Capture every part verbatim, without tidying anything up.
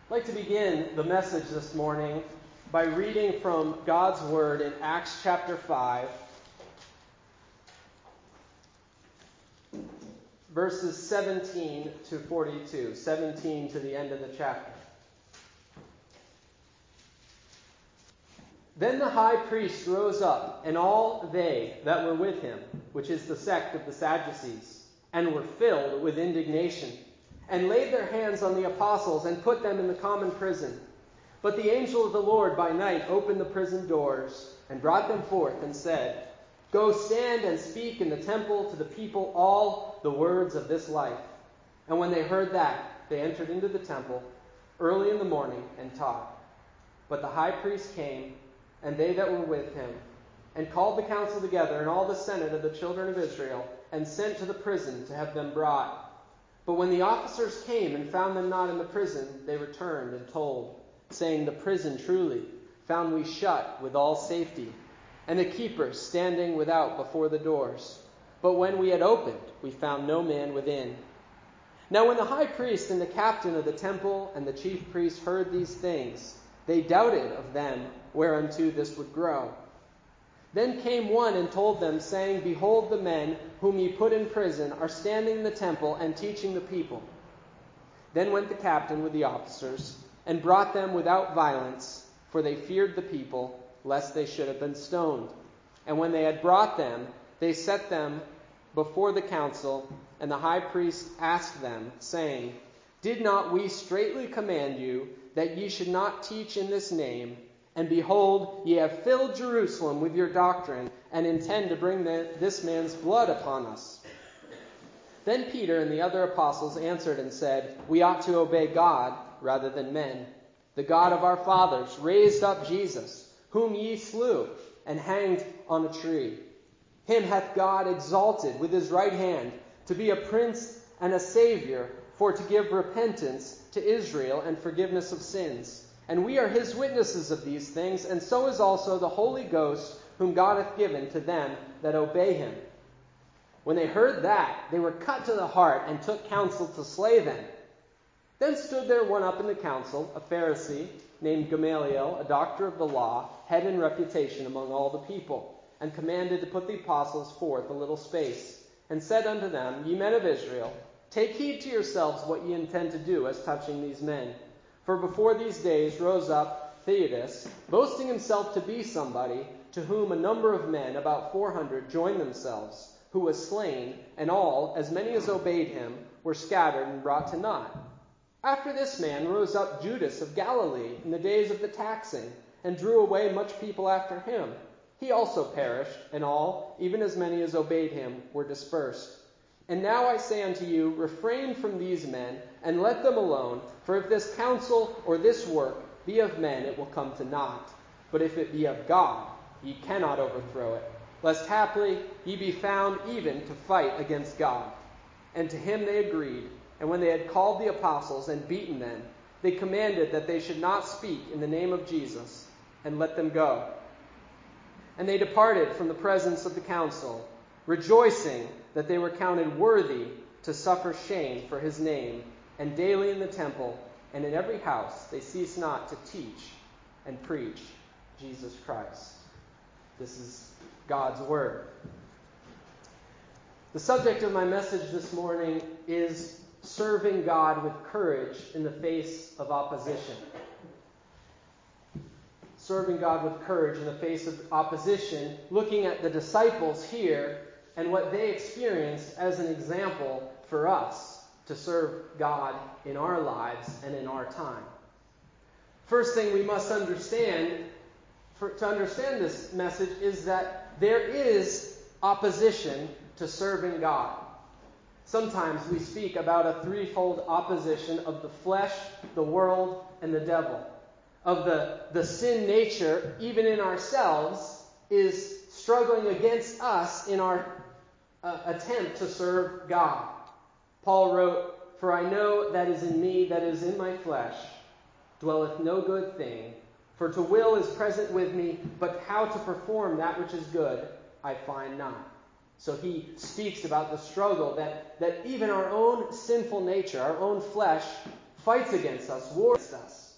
I'd like to begin the message this morning by reading from God's Word in Acts chapter five, verses seventeen to forty-two, seventeen to the end of the chapter. Then the high priest rose up, and all they that were with him, which is the sect of the Sadducees, and were filled with indignation, and laid their hands on the apostles, and put them in the common prison. But the angel of the Lord by night opened the prison doors, and brought them forth, and said, Go stand and speak in the temple to the people all the words of this life. And when they heard that, they entered into the temple early in the morning and taught. But the high priest came, and they that were with him, and called the council together, and all the senate of the children of Israel, and sent to the prison to have them brought. But when the officers came and found them not in the prison, they returned and told, saying, The prison truly found we shut with all safety, and the keepers standing without before the doors. But when we had opened, we found no man within. Now when the high priest and the captain of the temple and the chief priest heard these things, they doubted of them whereunto this would grow. Then came one and told them, saying, Behold, the men whom ye put in prison are standing in the temple and teaching the people. Then went the captain with the officers, and brought them without violence, for they feared the people, lest they should have been stoned. And when they had brought them, they set them before the council, and the high priest asked them, saying, Did not we straitly command you that ye should not teach in this name? And behold, ye have filled Jerusalem with your doctrine, and intend to bring the, this man's blood upon us. Then Peter and the other apostles answered and said, We ought to obey God rather than men. The God of our fathers raised up Jesus, whom ye slew, and hanged on a tree. Him hath God exalted with his right hand, to be a prince and a savior, for to give repentance to Israel and forgiveness of sins. And we are his witnesses of these things, and so is also the Holy Ghost, whom God hath given to them that obey him. When they heard that, they were cut to the heart, and took counsel to slay them. Then stood there one up in the council, a Pharisee, named Gamaliel, a doctor of the law, head in reputation among all the people, and commanded to put the apostles forth a little space, and said unto them, Ye men of Israel, take heed to yourselves what ye intend to do as touching these men. For before these days rose up Theudas, boasting himself to be somebody, to whom a number of men, about four hundred, joined themselves, who was slain, and all, as many as obeyed him, were scattered and brought to naught. After this man rose up Judas of Galilee in the days of the taxing, and drew away much people after him. He also perished, and all, even as many as obeyed him, were dispersed. And now I say unto you, refrain from these men, and let them alone, for if this counsel or this work be of men, it will come to naught. But if it be of God, ye cannot overthrow it, lest haply ye be found even to fight against God. And to him they agreed, and when they had called the apostles and beaten them, they commanded that they should not speak in the name of Jesus, and let them go. And they departed from the presence of the council, rejoicing that they were counted worthy to suffer shame for his name. And daily in the temple and in every house they cease not to teach and preach Jesus Christ. This is God's word. The subject of my message this morning is serving God with courage in the face of opposition. Serving God with courage in the face of opposition, looking at the disciples here and what they experienced as an example for us to serve God in our lives and in our time. First thing we must understand, for, to understand this message, is that there is opposition to serving God. Sometimes we speak about a threefold opposition of the flesh, the world, and the devil. Of the, the sin nature, even in ourselves, is struggling against us in our uh, attempt to serve God. Paul wrote, For I know that is in me, that is in my flesh, dwelleth no good thing. For to will is present with me, but how to perform that which is good, I find not. So he speaks about the struggle that, that even our own sinful nature, our own flesh, fights against us, wars against us.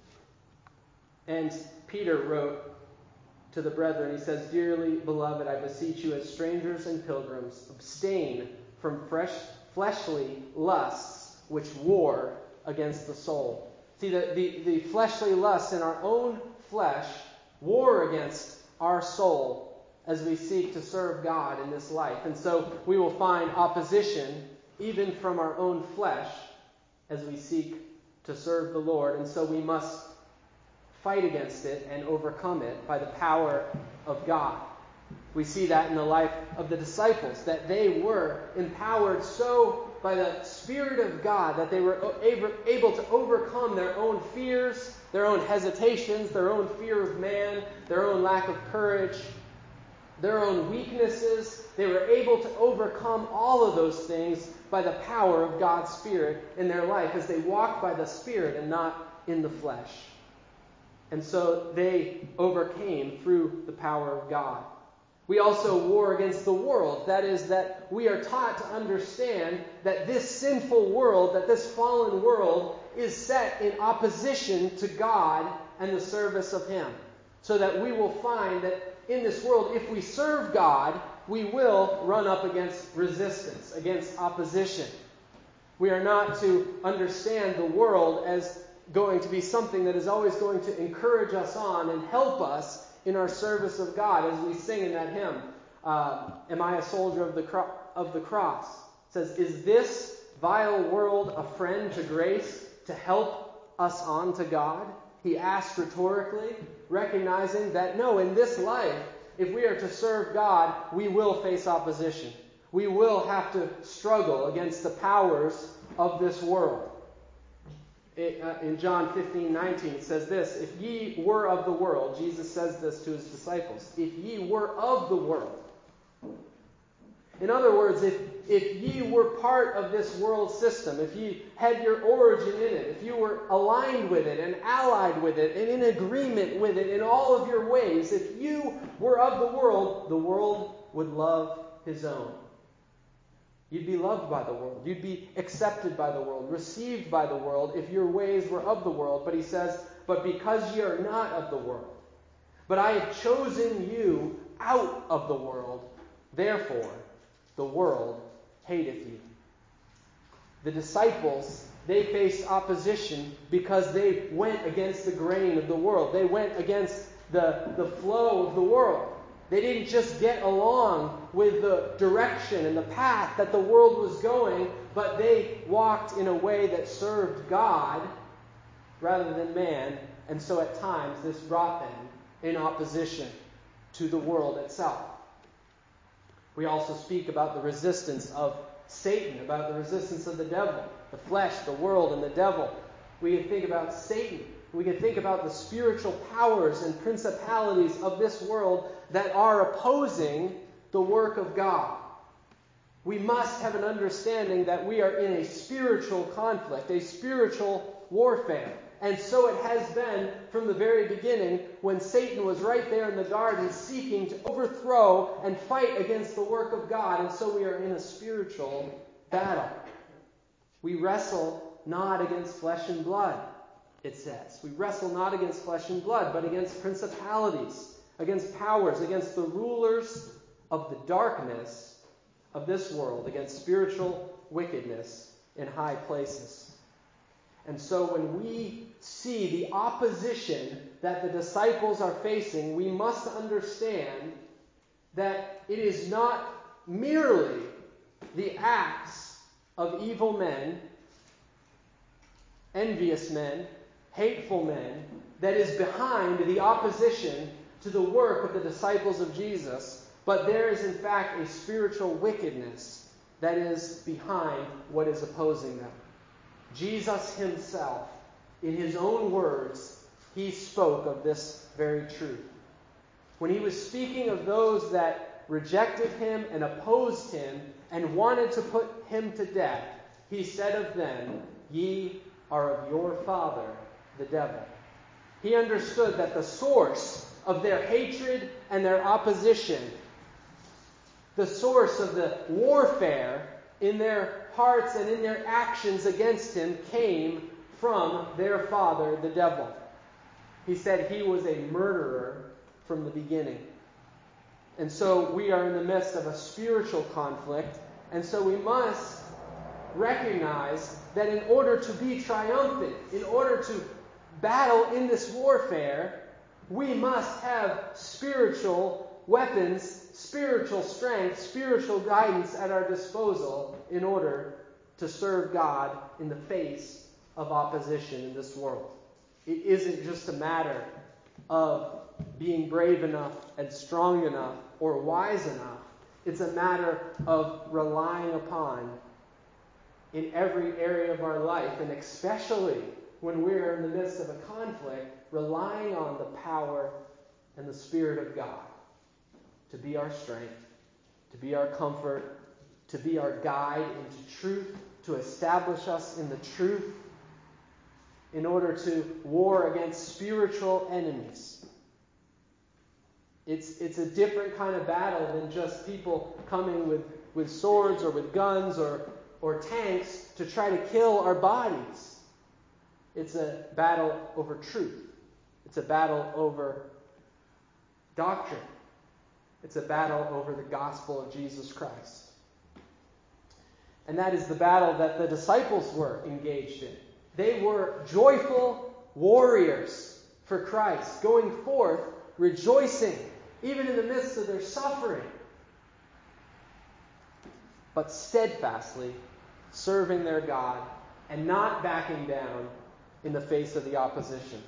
And Peter wrote to the brethren, he says, "Dearly beloved, I beseech you as strangers and pilgrims, abstain from fresh fleshly lusts which war against the soul." See, the, the, the fleshly lusts in our own flesh war against our soul as we seek to serve God in this life. And so we will find opposition even from our own flesh as we seek to serve the Lord. And so we must fight against it and overcome it by the power of God. We see that in the life of the disciples, that they were empowered so by the Spirit of God that they were able to overcome their own fears, their own hesitations, their own fear of man, their own lack of courage, their own weaknesses. They were able to overcome all of those things by the power of God's Spirit in their life as they walked by the Spirit and not in the flesh. And so they overcame through the power of God. We also war against the world. That is, that we are taught to understand that this sinful world, that this fallen world, is set in opposition to God and the service of Him. So that we will find that in this world, if we serve God, we will run up against resistance, against opposition. We are not to understand the world as going to be something that is always going to encourage us on and help us in our service of God, as we sing in that hymn, uh, "Am I a soldier of the cro- of the cross?" It says, "Is this vile world a friend to grace to help us on to God?" He asks rhetorically, recognizing that no, in this life, if we are to serve God, we will face opposition. We will have to struggle against the powers of this world. It, uh, in John fifteen nineteen, it says this, "If ye were of the world," Jesus says this to his disciples, "if ye were of the world." In other words, if, if ye were part of this world system, if ye had your origin in it, if you were aligned with it and allied with it and in agreement with it in all of your ways, if you were of the world, the world would love his own. You'd be loved by the world. You'd be accepted by the world, received by the world if your ways were of the world. But he says, "But because ye are not of the world, but I have chosen you out of the world, therefore the world hateth you." The disciples, they faced opposition because they went against the grain of the world. They went against the, the flow of the world. They didn't just get along with the direction and the path that the world was going, but they walked in a way that served God rather than man. And so at times this brought them in opposition to the world itself. We also speak about the resistance of Satan, about the resistance of the devil, the flesh, the world, and the devil. We can think about Satan. We can think about the spiritual powers and principalities of this world that are opposing the work of God. We must have an understanding that we are in a spiritual conflict, a spiritual warfare. And so it has been from the very beginning, when Satan was right there in the garden seeking to overthrow and fight against the work of God. And so we are in a spiritual battle. We wrestle not against flesh and blood, it says. We wrestle not against flesh and blood, but against principalities, against powers, against the rulers of the darkness of this world, against spiritual wickedness in high places. And so when we see the opposition that the disciples are facing, we must understand that it is not merely the acts of evil men, envious men, hateful men, that is behind the opposition to the work of the disciples of Jesus, but there is in fact a spiritual wickedness that is behind what is opposing them. Jesus himself, in his own words, he spoke of this very truth. When he was speaking of those that rejected him and opposed him and wanted to put him to death, he said of them, "Ye are of your father, the devil." He understood that the source of their hatred and their opposition, the source of the warfare in their hearts and in their actions against him, came from their father, the devil. He said he was a murderer from the beginning. And so we are in the midst of a spiritual conflict, and so we must recognize that in order to be triumphant, in order to battle in this warfare, we must have spiritual weapons, spiritual strength, spiritual guidance at our disposal in order to serve God in the face of opposition in this world. It isn't just a matter of being brave enough and strong enough or wise enough. It's a matter of relying upon, in every area of our life, and especially when we're in the midst of a conflict, relying on the power and the Spirit of God to be our strength, to be our comfort, to be our guide into truth, to establish us in the truth, in order to war against spiritual enemies. It's, it's a different kind of battle than just people coming with, with swords or with guns or, or tanks to try to kill our bodies. It's a battle over truth. It's a battle over doctrine. It's a battle over the gospel of Jesus Christ. And that is the battle that the disciples were engaged in. They were joyful warriors for Christ, going forth, rejoicing, even in the midst of their suffering, but steadfastly serving their God and not backing down in the face of the opposition.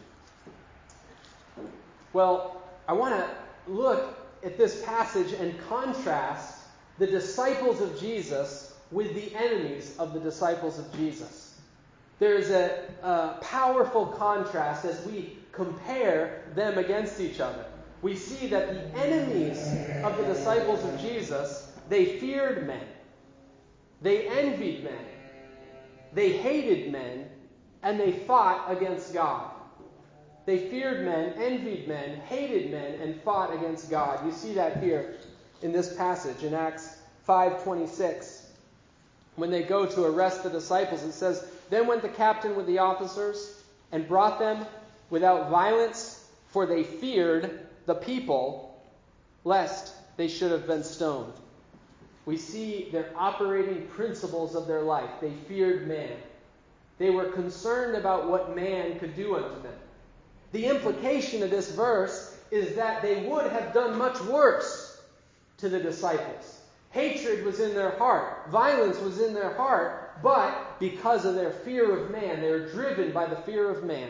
Well, I want to look at this passage and contrast the disciples of Jesus with the enemies of the disciples of Jesus. There's a, a powerful contrast as we compare them against each other. We see that the enemies of the disciples of Jesus, they feared men. They envied men. They hated men. And they fought against God. They feared men, envied men, hated men, and fought against God. You see that here in this passage in Acts five twenty-six. When they go to arrest the disciples, it says, "Then went the captain with the officers and brought them without violence, for they feared the people, lest they should have been stoned." We see their operating principles of their life. They feared man. They were concerned about what man could do unto them. The implication of this verse is that they would have done much worse to the disciples. Hatred was in their heart. Violence was in their heart. But because of their fear of man, they were driven by the fear of man.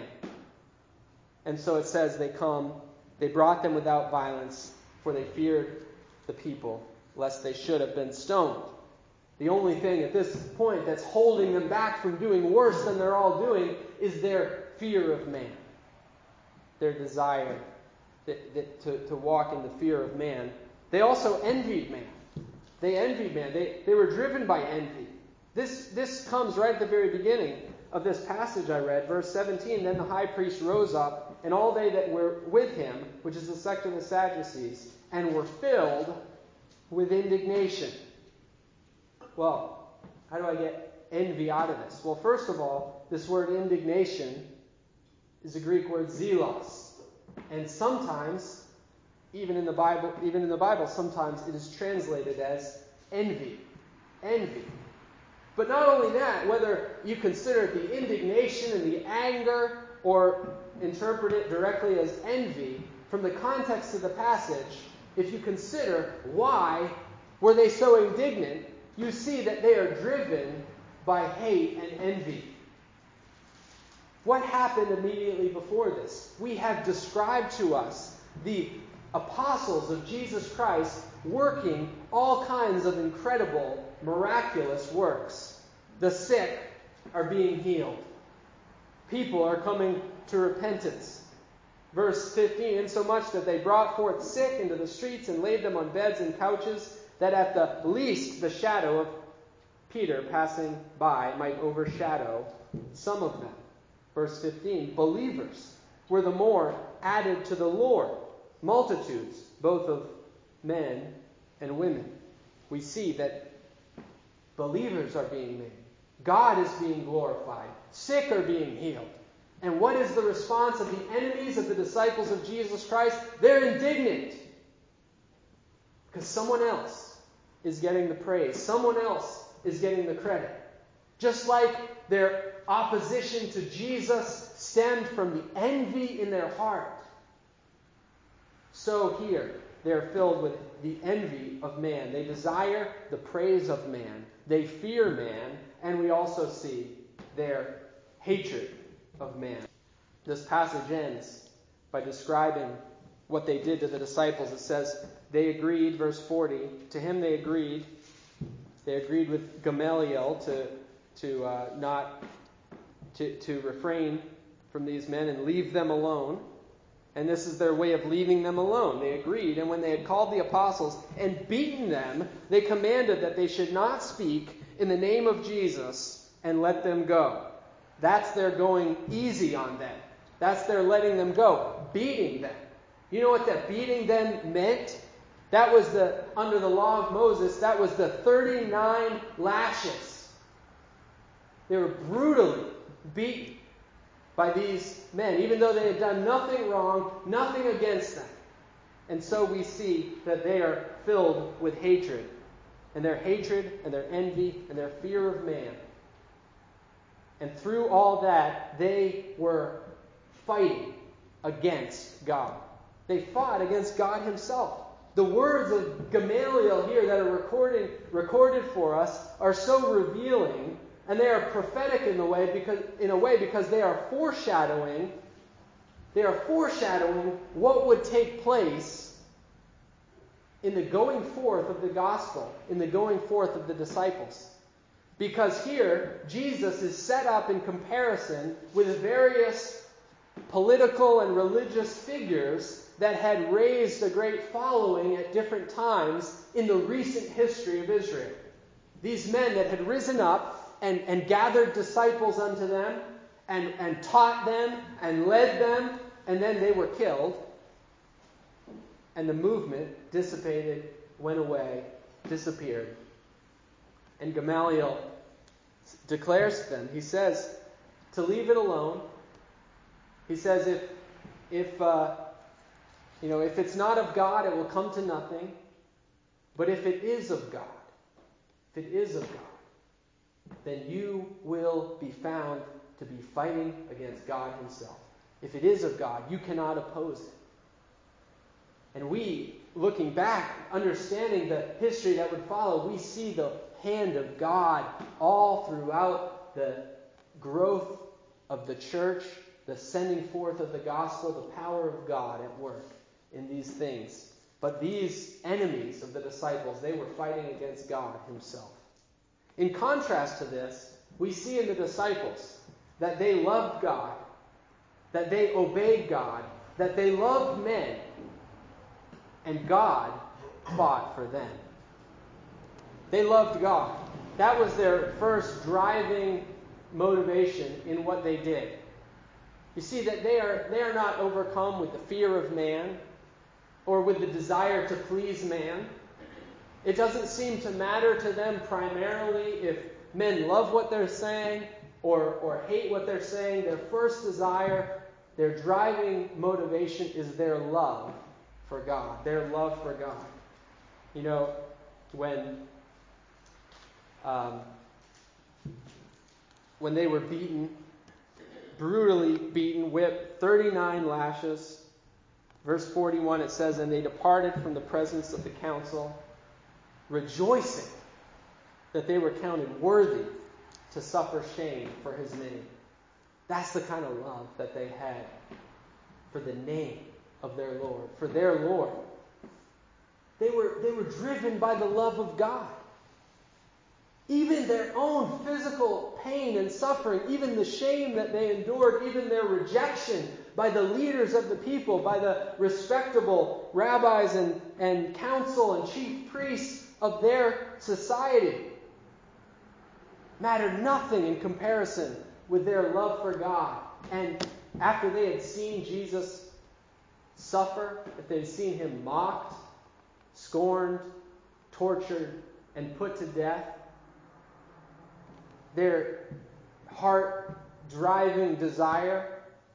And so it says they come, they brought them without violence, for they feared the people, lest they should have been stoned. The only thing at this point that's holding them back from doing worse than they're all doing is their fear of man. Their desire that, that, to, to walk in the fear of man. They also envied man. They envied man. They, they were driven by envy. This, this comes right at the very beginning of this passage I read, verse seventeen. "Then the high priest rose up, and all they that were with him," which is the sect of the Sadducees, "and were filled with indignation." Well, how do I get envy out of this? Well, first of all, this word indignation is a Greek word zelos. And sometimes, even in the Bible, even in the Bible, sometimes it is translated as envy. Envy. But not only that, whether you consider it the indignation and the anger, or interpret it directly as envy, from the context of the passage, if you consider why were they so indignant, you see that they are driven by hate and envy. What happened immediately before this? We have described to us the apostles of Jesus Christ working all kinds of incredible, miraculous works. The sick are being healed. People are coming to repentance. Verse fifteen, "Insomuch that they brought forth sick into the streets and laid them on beds and couches, that at the least the shadow of Peter passing by might overshadow some of them." Verse fifteen, "Believers were the more added to the Lord, multitudes, both of men and women." We see that believers are being made. God is being glorified. Sick are being healed. And what is the response of the enemies of the disciples of Jesus Christ? They're indignant. Because someone else is getting the praise. Someone else is getting the credit. Just like their opposition to Jesus stemmed from the envy in their heart, so here they're filled with the envy of man. They desire the praise of man. They fear man. And we also see their hatred of man. This passage ends by describing what they did to the disciples. It says, they agreed, verse forty, to him they agreed. They agreed with Gamaliel to, to uh, not, to, to refrain from these men and leave them alone. And this is their way of leaving them alone. They agreed, and when they had called the apostles and beaten them, they commanded that they should not speak in the name of Jesus and let them go. That's their going easy on them. That's their letting them go, beating them. You know what that beating them meant? That was the, under the law of Moses, that was the thirty-nine lashes. They were brutally beaten by these men, even though they had done nothing wrong, nothing against them. And so we see that they are filled with hatred. And their hatred and their envy and their fear of man. And through all that, they were fighting against God. They fought against God himself. The words of Gamaliel here that are recorded, recorded for us are so revealing, and they are prophetic in the way because in a way because they are foreshadowing, they are foreshadowing what would take place in the going forth of the gospel, in the going forth of the disciples. Because here, Jesus is set up in comparison with various political and religious figures that had raised a great following at different times in the recent history of Israel. These men that had risen up and, and gathered disciples unto them and, and taught them and led them, and then they were killed. And the movement dissipated, went away, disappeared. And Gamaliel declares to them, he says, to leave it alone. He says, if, if, uh, you know, if it's not of God, it will come to nothing. But if it is of God, if it is of God, then you will be found to be fighting against God himself. If it is of God, you cannot oppose it. And we, looking back, understanding the history that would follow, we see the hand of God all throughout the growth of the church, the sending forth of the gospel, the power of God at work in these things. But these enemies of the disciples, they were fighting against God himself. In contrast to this, we see in the disciples that they loved God, that they obeyed God, that they loved men, and God fought for them. They loved God. That was their first driving motivation in what they did. You see that they are, they are not overcome with the fear of man or with the desire to please man. It doesn't seem to matter to them primarily if men love what they're saying or, or hate what they're saying. Their first desire, their driving motivation is their love for God, their love for God. You know, when um, when they were beaten, brutally beaten, whipped, thirty-nine lashes, verse forty-one, it says, and they departed from the presence of the council, rejoicing that they were counted worthy to suffer shame for his name. That's the kind of love that they had for the name of their Lord, for their Lord. They were, they were driven by the love of God. Even their own physical pain and suffering, even the shame that they endured, even their rejection by the leaders of the people, by the respectable rabbis and, and council and chief priests of their society, mattered nothing in comparison with their love for God. And after they had seen Jesus suffer, if they had seen him mocked, scorned, tortured, and put to death, their heart-driving desire,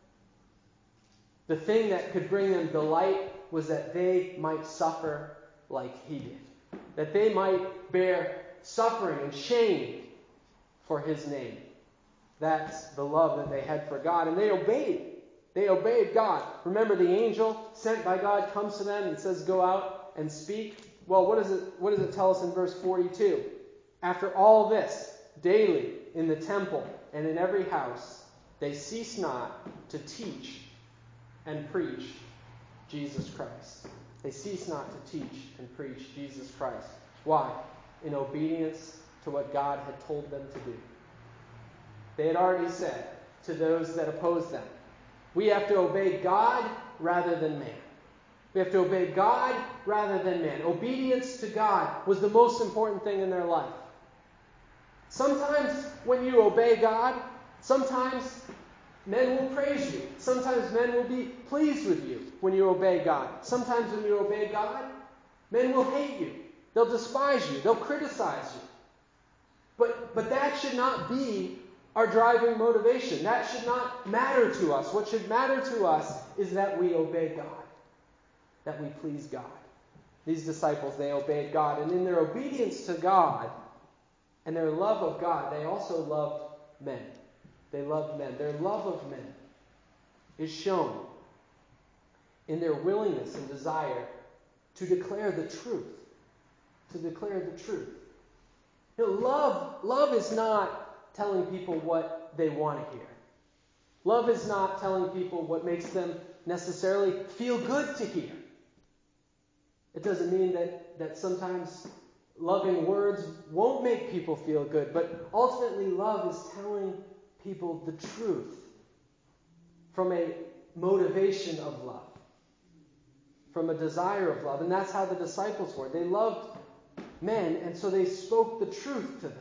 the thing that could bring them delight, was that they might suffer like he did. That they might bear suffering and shame for his name. That's the love that they had for God. And they obeyed. They obeyed God. Remember, the angel sent by God comes to them and says, go out and speak. Well, what does it, what does it tell us in verse forty-two? After all this, daily in the temple and in every house, they cease not to teach and preach Jesus Christ. They cease not to teach and preach Jesus Christ. Why? In obedience to what God had told them to do. They had already said to those that opposed them, we have to obey God rather than man. We have to obey God rather than man. Obedience to God was the most important thing in their life. Sometimes when you obey God, sometimes men will praise you. Sometimes men will be pleased with you when you obey God. Sometimes when you obey God, men will hate you. They'll despise you. They'll criticize you. But, but that should not be our driving motivation. That should not matter to us. What should matter to us is that we obey God. That we please God. These disciples, they obeyed God. And in their obedience to God and their love of God, they also loved men. They loved men. Their love of men is shown in their willingness and desire to declare the truth. To declare the truth. You know, love, love is not telling people what they want to hear. Love is not telling people what makes them necessarily feel good to hear. It doesn't mean that, that sometimes loving words won't make people feel good, but ultimately love is telling people the truth from a motivation of love, from a desire of love. And that's how the disciples were. They loved men, and so they spoke the truth to them.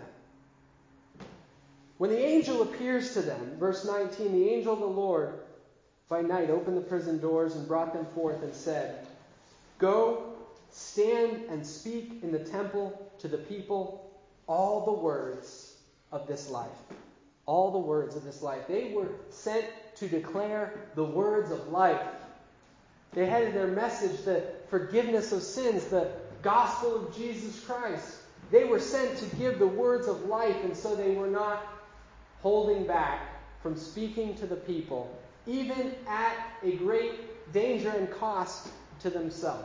When the angel appears to them, verse nineteen, the angel of the Lord by night opened the prison doors and brought them forth and said, go, stand and speak in the temple to the people all the words of this life. All the words of this life. They were sent to declare the words of life. They had in their message the forgiveness of sins, the gospel of Jesus Christ. They were sent to give the words of life, and so they were not holding back from speaking to the people, even at a great danger and cost to themselves.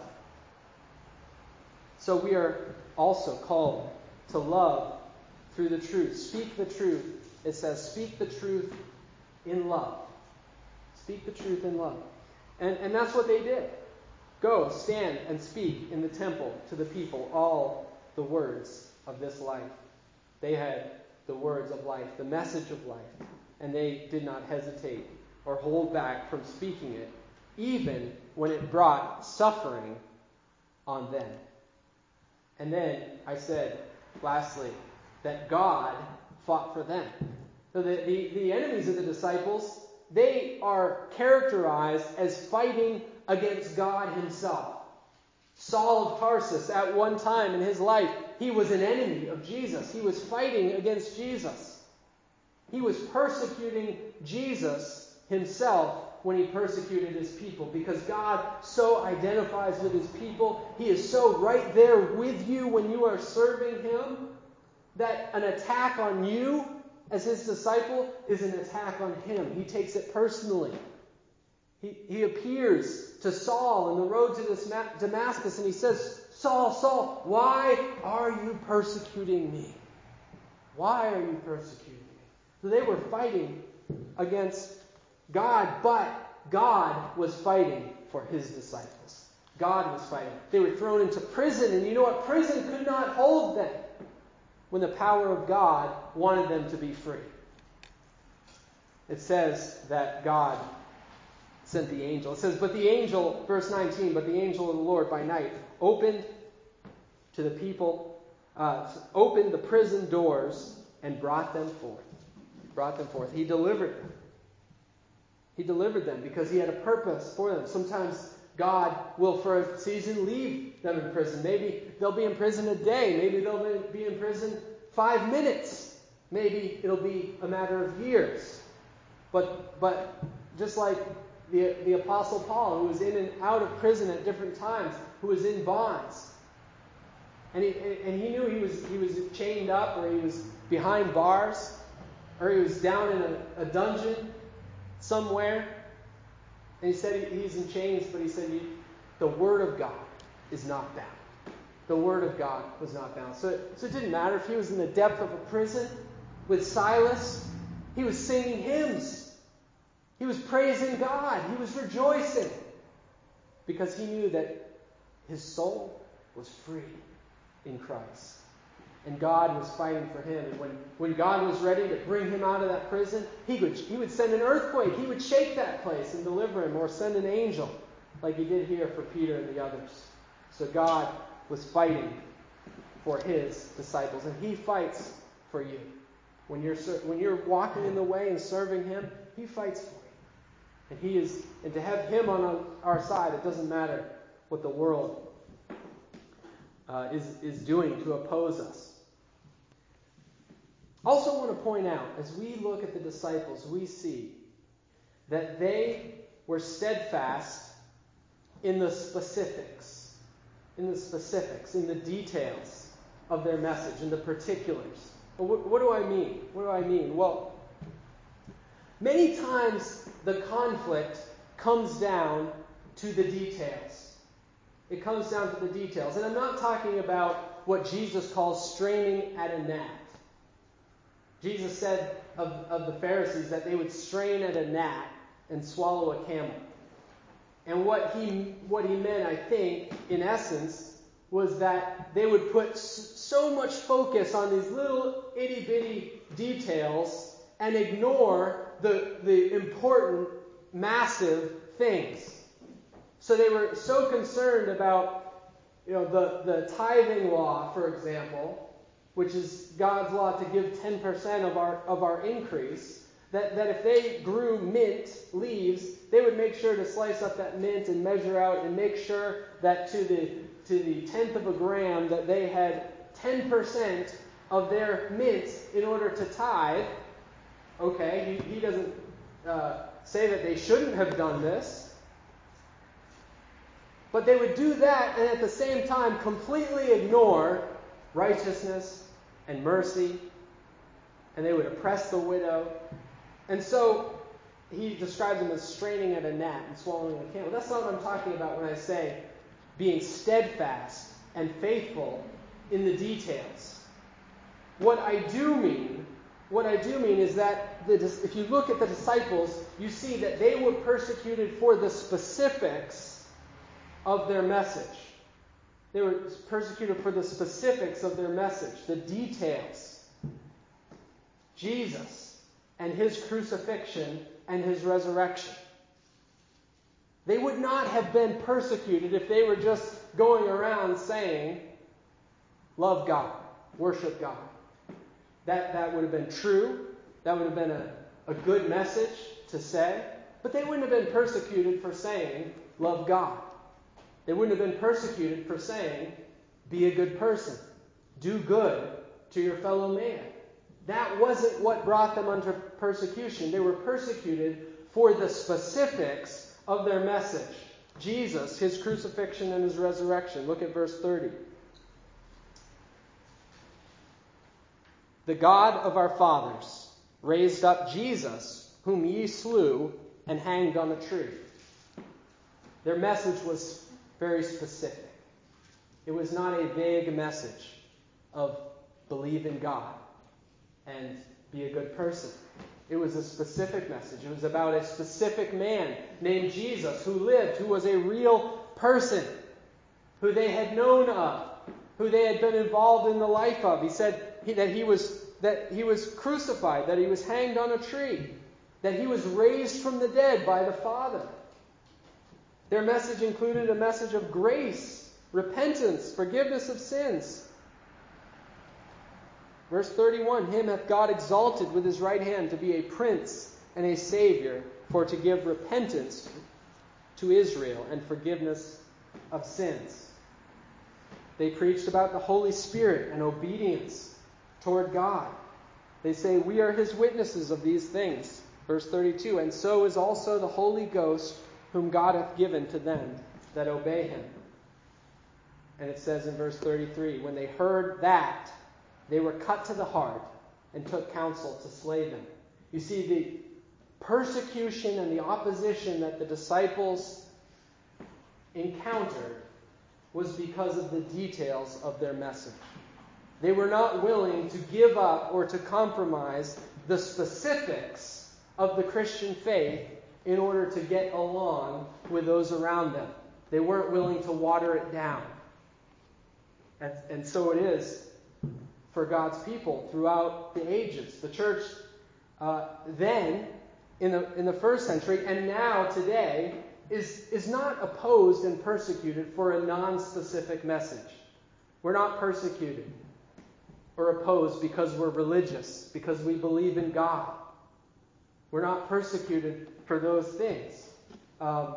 So we are also called to love through the truth. Speak the truth. It says, speak the truth in love. Speak the truth in love. And, and that's what they did. Go, stand, and speak in the temple to the people all the words of this life. They had the words of life, the message of life, and they did not hesitate or hold back from speaking it, even when it brought suffering on them. And then I said, lastly, that God fought for them. So the, the, the enemies of the disciples, they are characterized as fighting against God himself. Saul of Tarsus, at one time in his life, he was an enemy of Jesus. He was fighting against Jesus. He was persecuting Jesus himself when he persecuted his people, because God so identifies with his people. He is so right there with you when you are serving him, that an attack on you as his disciple is an attack on him. He takes it personally. He, he appears to Saul on the road to this Damascus, and he says, Saul, Saul, why are you persecuting me? Why are you persecuting me? So they were fighting against God, but God was fighting for his disciples. God was fighting. They were thrown into prison, and you know what? Prison could not hold them when the power of God wanted them to be free. It says that God sent the angel. It says, but the angel, verse nineteen, but the angel of the Lord by night opened to the people, uh, opened the prison doors and brought them forth. Brought them forth. He delivered them. He delivered them because he had a purpose for them. Sometimes God will, for a season, leave them in prison. Maybe they'll be in prison a day. Maybe they'll be in prison five minutes. Maybe it'll be a matter of years. But but just like the, the Apostle Paul, who was in and out of prison at different times, who was in bonds. And he, and he knew he was he was chained up, or he was behind bars, or he was down in a, a dungeon somewhere. And he said he, he's in chains, but he said he, the Word of God is not bound. The Word of God was not bound. So, so it didn't matter if he was in the depth of a prison with Silas. He was singing hymns. He was praising God. He was rejoicing. Because he knew that his soul was free in Christ. And God was fighting for him. And when, when God was ready to bring him out of that prison, he would, he would send an earthquake. He would shake that place and deliver him, or send an angel, like he did here for Peter and the others. So God was fighting for his disciples. And he fights for you. When you're, when you're walking in the way and serving him, he fights for you. And he is, and to have him on our side, it doesn't matter what the world uh, is, is doing to oppose us. Also want to point out, as we look at the disciples, we see that they were steadfast in the specifics, in the specifics, in the details of their message, in the particulars. But what, what do I mean? What do I mean? Well, many times the conflict comes down to the details. It comes down to the details. And I'm not talking about what Jesus calls straining at a gnat. Jesus said of, of the Pharisees that they would strain at a gnat and swallow a camel. And what he, what he meant, I think, in essence, was that they would put so much focus on these little itty-bitty details and ignore the, the important, massive things. So they were so concerned about, you know, the, the tithing law, for example, which is God's law to give ten percent of our of our increase, that, that if they grew mint leaves, they would make sure to slice up that mint and measure out and make sure that to the to the tenth of a gram that they had ten percent of their mint in order to tithe. Okay, he, he doesn't uh, say that they shouldn't have done this. But they would do that and at the same time completely ignore righteousness and mercy. And they would oppress the widow. And so he describes them as straining at a gnat and swallowing a camel. That's not what I'm talking about when I say being steadfast and faithful in the details. What I do mean, what I do mean is that the, if you look at the disciples, you see that they were persecuted for the specifics of their message. They were persecuted for the specifics of their message, the details. Jesus and his crucifixion and his resurrection. They would not have been persecuted if they were just going around saying, love God, worship God. That, that would have been true. That would have been a, a good message to say. But they wouldn't have been persecuted for saying, love God. They wouldn't have been persecuted for saying, be a good person. Do good to your fellow man. That wasn't what brought them under persecution. They were persecuted for the specifics of their message. Jesus, his crucifixion and his resurrection. Look at verse thirty. The God of our fathers raised up Jesus, whom ye slew and hanged on a tree. Their message was very specific. It was not a vague message of believe in God and be a good person. It was a specific message. It was about a specific man named Jesus who lived, who was a real person, who they had known of, who they had been involved in the life of. He said he, that he was that he was crucified, that he was hanged on a tree, that he was raised from the dead by the Father. Their message included a message of grace, repentance, forgiveness of sins. Verse thirty-one, him hath God exalted with his right hand to be a prince and a savior, for to give repentance to Israel and forgiveness of sins. They preached about the Holy Spirit and obedience toward God. They say, "We are his witnesses of these things." Verse thirty-two, "And so is also the Holy Ghost, whom God hath given to them that obey him." And it says in verse thirty-three, "When they heard that, they were cut to the heart and took counsel to slay them." You see, the persecution and the opposition that the disciples encountered was because of the details of their message. They were not willing to give up or to compromise the specifics of the Christian faith in order to get along with those around them. They weren't willing to water it down. And, and so it is for God's people throughout the ages. The church uh, then, in the, in the first century, and now today, is, is not opposed and persecuted for a non-specific message. We're not persecuted or opposed because we're religious, because we believe in God. We're not persecuted for those things. Um,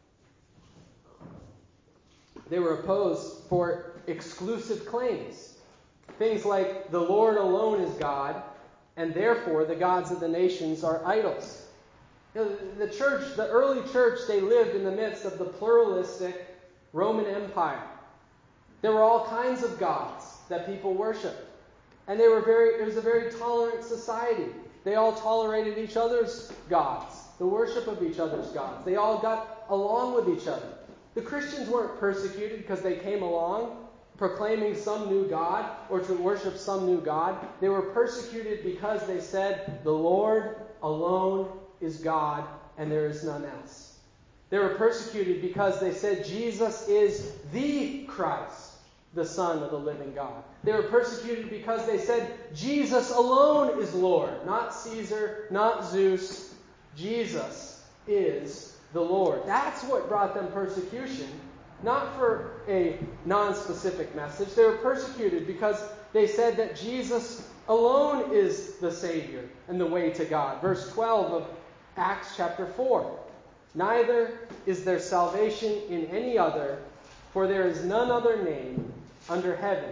they were opposed for exclusive claims. Things like the Lord alone is God, and therefore the gods of the nations are idols. You know, the church, the early church, they lived in the midst of the pluralistic Roman Empire. There were all kinds of gods that people worshipped. And they were very, it was a very tolerant society. They all tolerated each other's gods, the worship of each other's gods. They all got along with each other. The Christians weren't persecuted because they came along proclaiming some new God or to worship some new God. They were persecuted because they said, "The Lord alone is God and there is none else." They were persecuted because they said Jesus is the Christ, the Son of the living God. They were persecuted because they said Jesus alone is Lord, not Caesar, not Zeus. Jesus is the Lord. That's what brought them persecution, not for a non-specific message. They were persecuted because they said that Jesus alone is the Savior and the way to God. Verse twelve of Acts chapter four. "Neither is there salvation in any other, for there is none other name under heaven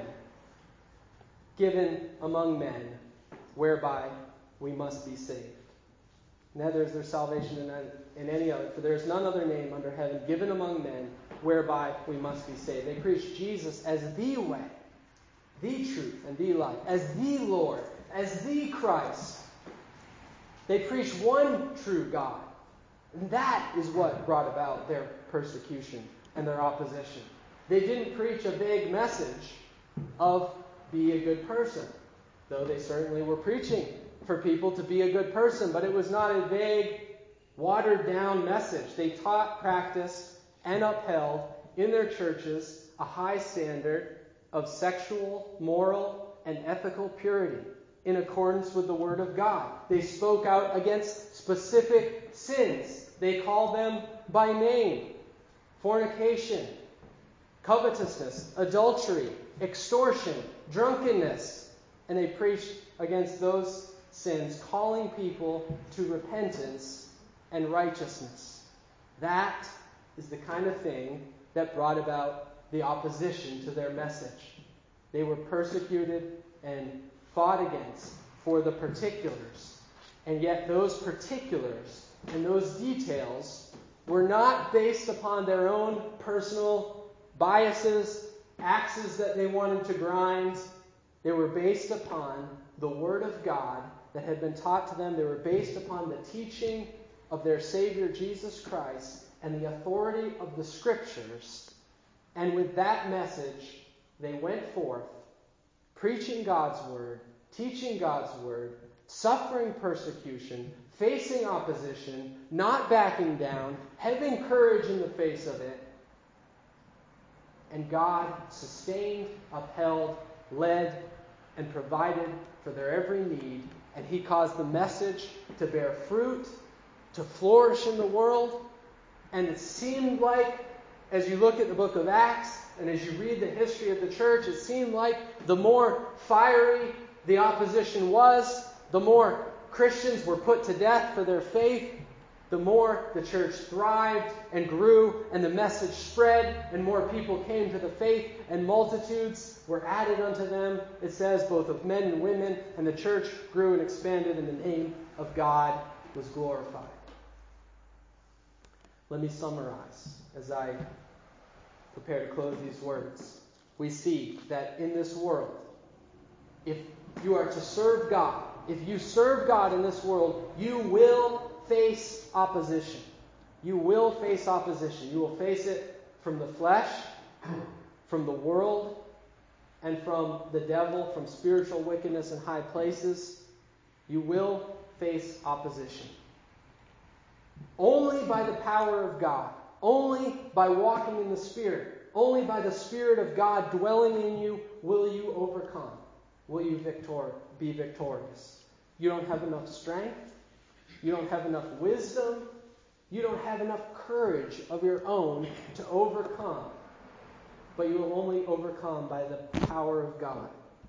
given among men whereby we must be saved." Neither is there salvation in, in any other, for there is none other name under heaven given among men whereby we must be saved. They preach Jesus as the way, the truth, and the life, as the Lord, as the Christ. They preach one true God. And that is what brought about their persecution and their opposition. They didn't preach a vague message of be a good person, though they certainly were preaching for people to be a good person, but it was not a vague, watered-down message. They taught, practiced, and upheld in their churches a high standard of sexual, moral, and ethical purity in accordance with the Word of God. They spoke out against specific sins. They called them by name: fornication, covetousness, adultery, extortion, drunkenness. And they preached against those sins, calling people to repentance and righteousness. That is the kind of thing that brought about the opposition to their message. They were persecuted and fought against for the particulars. And yet those particulars and those details were not based upon their own personal biases, axes that they wanted to grind. They were based upon the Word of God that had been taught to them. They were based upon the teaching of their Savior Jesus Christ and the authority of the Scriptures. And with that message, they went forth, preaching God's Word, teaching God's Word, suffering persecution, facing opposition, not backing down, having courage in the face of it. And God sustained, upheld, led, and provided for their every need. And He caused the message to bear fruit, to flourish in the world. And it seemed like, as you look at the book of Acts, and as you read the history of the church, it seemed like the more fiery the opposition was, the more Christians were put to death for their faith, the more the church thrived and grew, and the message spread, and more people came to the faith, and multitudes were added unto them, it says, both of men and women, and the church grew and expanded, and the name of God was glorified. Let me summarize as I prepare to close these words. We see that in this world, if you are to serve God, if you serve God in this world, you will face opposition. You will face opposition. You will face it from the flesh, from the world, and from the devil, from spiritual wickedness in high places. You will face opposition. Only by the power of God, only by walking in the Spirit, only by the Spirit of God dwelling in you will you overcome, will you victor- be victorious. You don't have enough strength. You don't have enough wisdom. You don't have enough courage of your own to overcome. But you will only overcome by the power of God.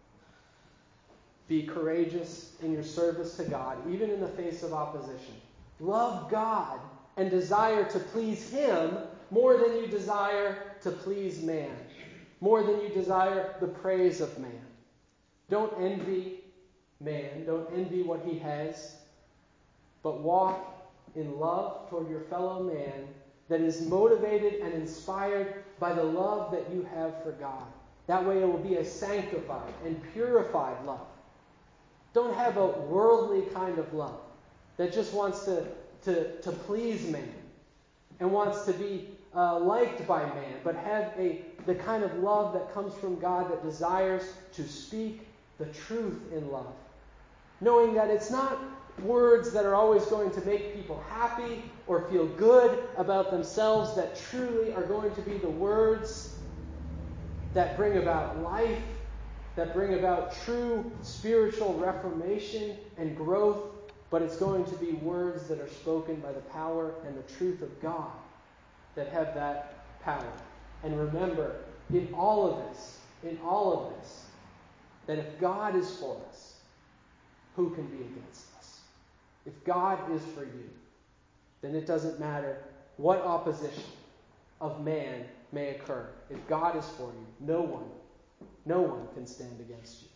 Be courageous in your service to God, even in the face of opposition. Love God and desire to please Him more than you desire to please man, more than you desire the praise of man. Don't envy man. Don't envy what he has. But walk in love toward your fellow man that is motivated and inspired by the love that you have for God. That way it will be a sanctified and purified love. Don't have a worldly kind of love that just wants to, to, to please man and wants to be uh, liked by man, but have a the kind of love that comes from God that desires to speak the truth in love. Knowing that it's not words that are always going to make people happy or feel good about themselves that truly are going to be the words that bring about life, that bring about true spiritual reformation and growth, but it's going to be words that are spoken by the power and the truth of God that have that power. And remember, in all of this, in all of this, that if God is for us, who can be against us? If God is for you, then it doesn't matter what opposition of man may occur. If God is for you, no one, no one can stand against you.